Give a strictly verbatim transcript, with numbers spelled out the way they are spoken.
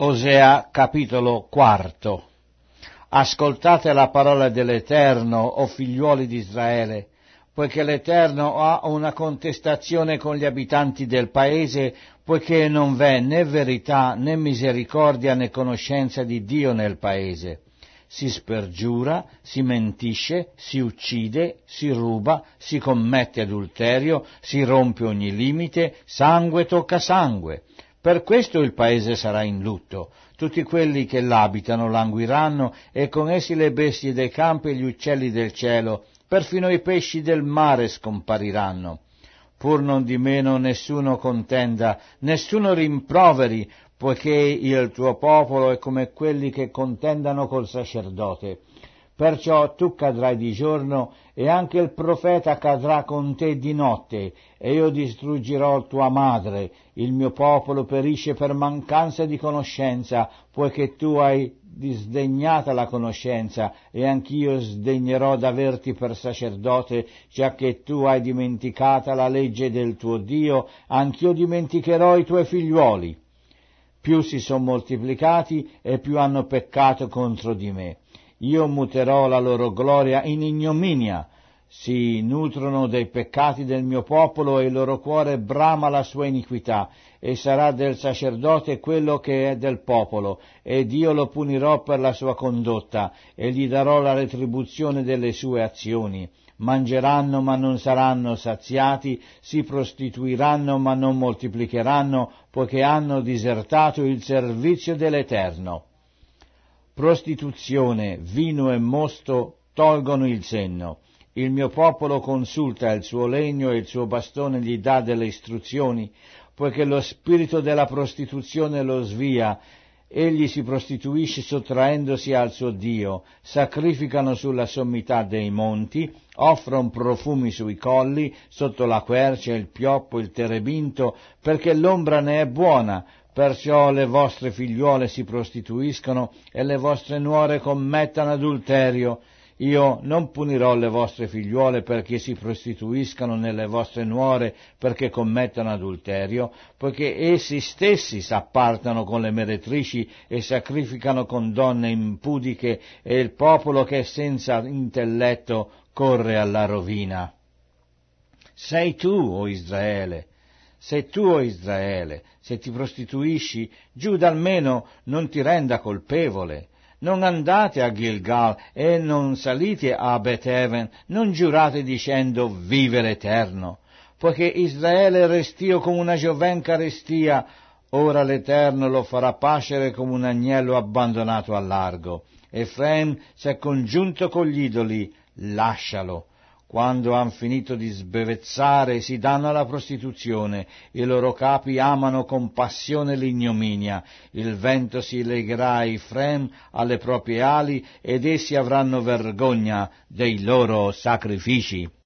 Osea capitolo quarto. Ascoltate la parola dell'Eterno, o figliuoli di Israele, poiché l'Eterno ha una contestazione con gli abitanti del paese, poiché non v'è né verità, né misericordia, né conoscenza di Dio nel paese. Si spergiura, si mentisce, si uccide, si ruba, si commette adulterio, si rompe ogni limite, sangue tocca sangue. Per questo il paese sarà in lutto, tutti quelli che l'abitano languiranno, e con essi le bestie dei campi e gli uccelli del cielo, perfino i pesci del mare scompariranno. Pur non di meno nessuno contenda, nessuno rimproveri, poiché il tuo popolo è come quelli che contendano col sacerdote. Perciò tu cadrai di giorno, e anche il profeta cadrà con te di notte, e io distruggerò tua madre. Il mio popolo perisce per mancanza di conoscenza, poiché tu hai disdegnata la conoscenza, e anch'io sdegnerò d'averti per sacerdote, giacché tu hai dimenticata la legge del tuo Dio, anch'io dimenticherò i tuoi figliuoli. Più si sono moltiplicati, e più hanno peccato contro di me. Io muterò la loro gloria in ignominia. Si nutrono dei peccati del mio popolo, e il loro cuore brama la sua iniquità, e sarà del sacerdote quello che è del popolo, ed io lo punirò per la sua condotta, e gli darò la retribuzione delle sue azioni. Mangeranno ma non saranno saziati, si prostituiranno ma non moltiplicheranno, poiché hanno disertato il servizio dell'Eterno. Prostituzione, vino e mosto tolgono il senno. Il mio popolo consulta il suo legno, e il suo bastone gli dà delle istruzioni, poiché lo spirito della prostituzione lo svia. Egli si prostituisce sottraendosi al suo Dio, sacrificano sulla sommità dei monti, offrono profumi sui colli, sotto la quercia, il pioppo, il terebinto, perché l'ombra ne è buona. Perciò le vostre figliuole si prostituiscono, e le vostre nuore commettano adulterio. Io non punirò le vostre figliuole perché si prostituiscano, né le vostre nuore perché commettano adulterio, poiché essi stessi s'appartano con le meretrici e sacrificano con donne impudiche, e il popolo che è senza intelletto corre alla rovina. Sei tu, o Israele, sei tu, o Israele, se ti prostituisci, Giuda almeno non ti renda colpevole. Non andate a Gilgal e non salite a Bet-Aven, non giurate dicendo vive l'Eterno, poiché Israele restio come una giovenca restia, ora l'Eterno lo farà pascere come un agnello abbandonato al largo. Efraim s'è congiunto con gli idoli, lascialo. Quando han finito di sbevezzare si danno alla prostituzione, i loro capi amano con passione l'ignominia. Il vento si legherà a Efraim alle proprie ali, ed essi avranno vergogna dei loro sacrifici.